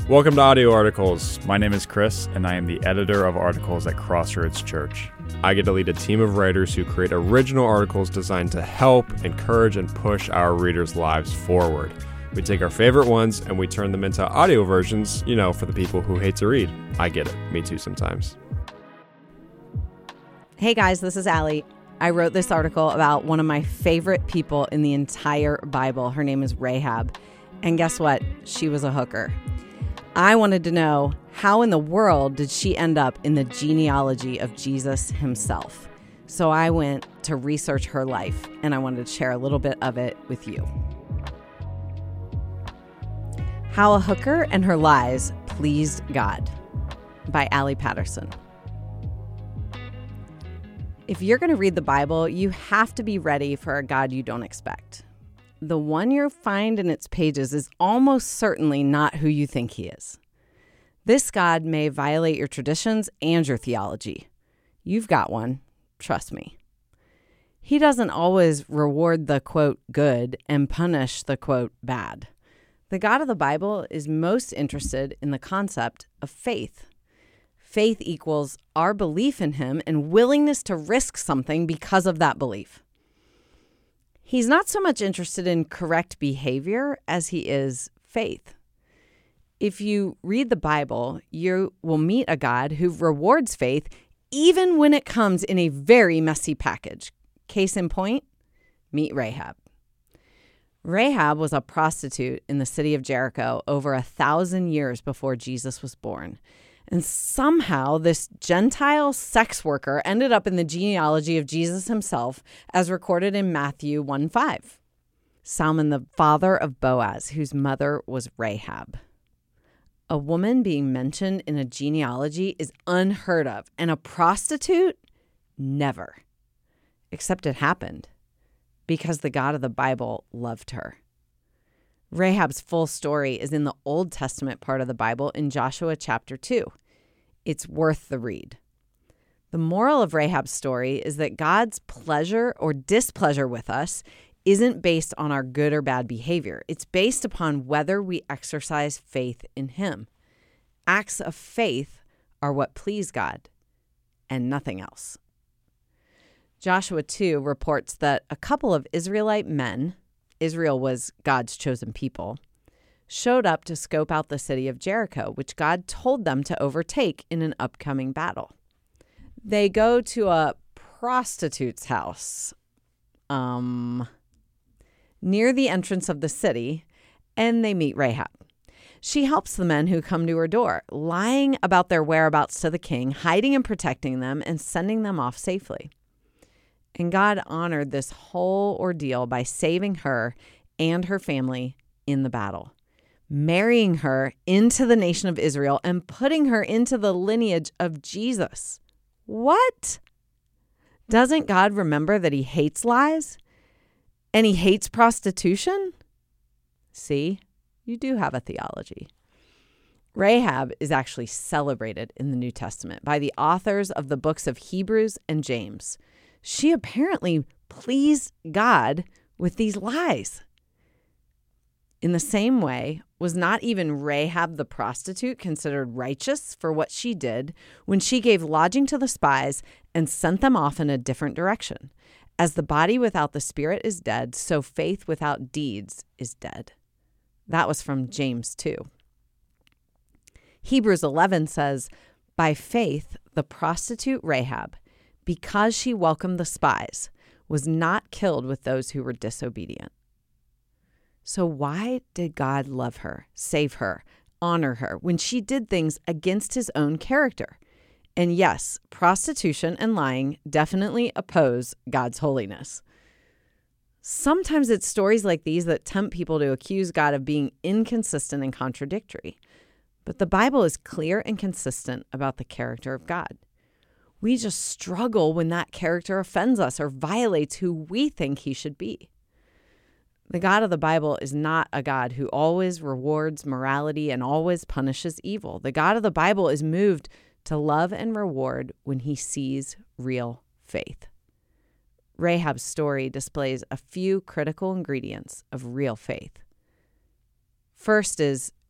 Welcome to Audio Articles. My name is Chris, and I am the editor of articles at Crossroads Church. I get to lead a team of writers who create original articles designed to help, encourage, and push our readers' lives forward. We take our favorite ones and we turn them into audio versions, for the people who hate to read. I get it. Me too sometimes. Hey guys, this is Allie. I wrote this article about one of my favorite people in the entire Bible. Her name is Rahab. And guess what? She was a hooker. I wanted to know, how in the world did she end up in the genealogy of Jesus himself? So I went to research her life, and I wanted to share a little bit of it with you. How a Hooker and Her Lies Pleased God by Allie Patterson. If you're going to read the Bible, you have to be ready for a God you don't expect. The one you find in its pages is almost certainly not who you think he is. This God may violate your traditions and your theology. You've got one, trust me. He doesn't always reward the, quote, good and punish the, quote, bad. The God of the Bible is most interested in the concept of faith. Faith equals our belief in him and willingness to risk something because of that belief. He's not so much interested in correct behavior as he is faith. If you read the Bible, you will meet a God who rewards faith even when it comes in a very messy package. Case in point, meet Rahab. Rahab was a prostitute in the city of Jericho over 1,000 years before Jesus was born. And somehow this Gentile sex worker ended up in the genealogy of Jesus himself, as recorded in Matthew 1:5. Salmon, the father of Boaz, whose mother was Rahab. A woman being mentioned in a genealogy is unheard of, and a prostitute, never. Except it happened, because the God of the Bible loved her. Rahab's full story is in the Old Testament part of the Bible in Joshua chapter 2. It's worth the read. The moral of Rahab's story is that God's pleasure or displeasure with us isn't based on our good or bad behavior. It's based upon whether we exercise faith in him. Acts of faith are what please God and nothing else. Joshua 2 reports that a couple of Israelite men, Israel was God's chosen people, showed up to scope out the city of Jericho, which God told them to overtake in an upcoming battle. They go to a prostitute's house near the entrance of the city, and they meet Rahab. She helps the men who come to her door, lying about their whereabouts to the king, hiding and protecting them, and sending them off safely. And God honored this whole ordeal by saving her and her family in the battle, marrying her into the nation of Israel and putting her into the lineage of Jesus. What? Doesn't God remember that he hates lies and he hates prostitution? See, you do have a theology. Rahab is actually celebrated in the New Testament by the authors of the books of Hebrews and James. She apparently pleased God with these lies. In the same way, was not even Rahab the prostitute considered righteous for what she did when she gave lodging to the spies and sent them off in a different direction? As the body without the spirit is dead, so faith without deeds is dead. That was from James 2. Hebrews 11 says, by faith, the prostitute Rahab, because she welcomed the spies, was not killed with those who were disobedient. So why did God love her, save her, honor her when she did things against his own character? And yes, prostitution and lying definitely oppose God's holiness. Sometimes it's stories like these that tempt people to accuse God of being inconsistent and contradictory. But the Bible is clear and consistent about the character of God. We just struggle when that character offends us or violates who we think he should be. The God of the Bible is not a God who always rewards morality and always punishes evil. The God of the Bible is moved to love and reward when he sees real faith. Rahab's story displays a few critical ingredients of real faith. First is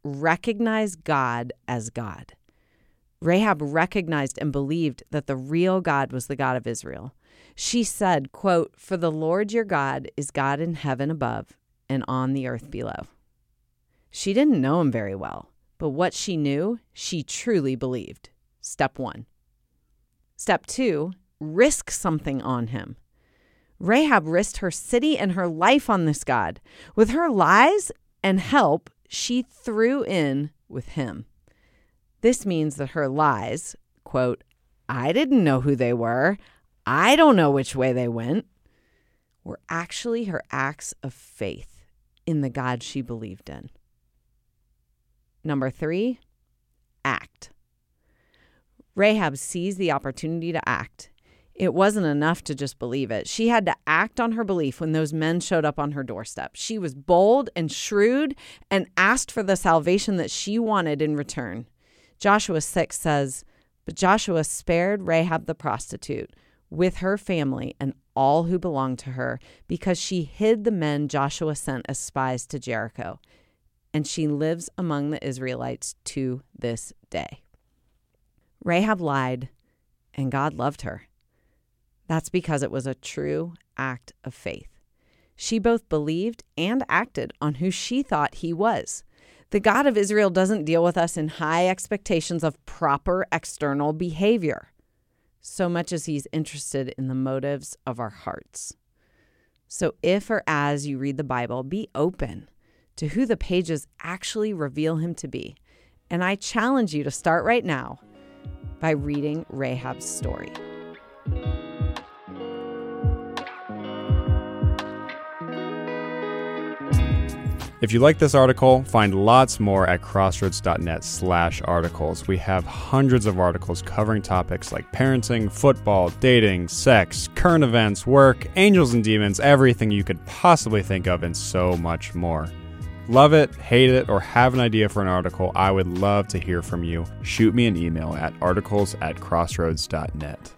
recognize God as God. Rahab recognized and believed that the real God was the God of Israel. She said, quote, "For the Lord your God is God in heaven above and on the earth below." She didn't know him very well, but what she knew, she truly believed. Step 1. Step 2, risk something on him. Rahab risked her city and her life on this God. With her lies and help, she threw in with him. This means that her lies, quote, "I didn't know who they were. I don't know which way they went," were actually her acts of faith in the God she believed in. Number 3, act. Rahab seized the opportunity to act. It wasn't enough to just believe it. She had to act on her belief when those men showed up on her doorstep. She was bold and shrewd and asked for the salvation that she wanted in return. Joshua 6 says, "But Joshua spared Rahab the prostitute with her family and all who belonged to her, because she hid the men Joshua sent as spies to Jericho. And she lives among the Israelites to this day." Rahab lied, and God loved her. That's because it was a true act of faith. She both believed and acted on who she thought he was. The God of Israel doesn't deal with us in high expectations of proper external behavior, so much as he's interested in the motives of our hearts. So if or as you read the Bible, be open to who the pages actually reveal him to be. And I challenge you to start right now by reading Rahab's story. If you like this article, find lots more at crossroads.net/articles. We have hundreds of articles covering topics like parenting, football, dating, sex, current events, work, angels and demons, everything you could possibly think of, and so much more. Love it, hate it, or have an idea for an article, I would love to hear from you. Shoot me an email at articles@crossroads.net.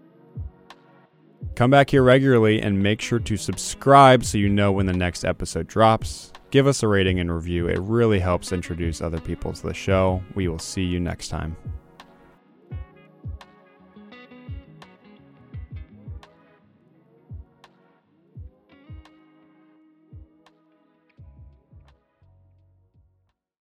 Come back here regularly and make sure to subscribe so you know when the next episode drops. Give us a rating and review. It really helps introduce other people to the show. We will see you next time.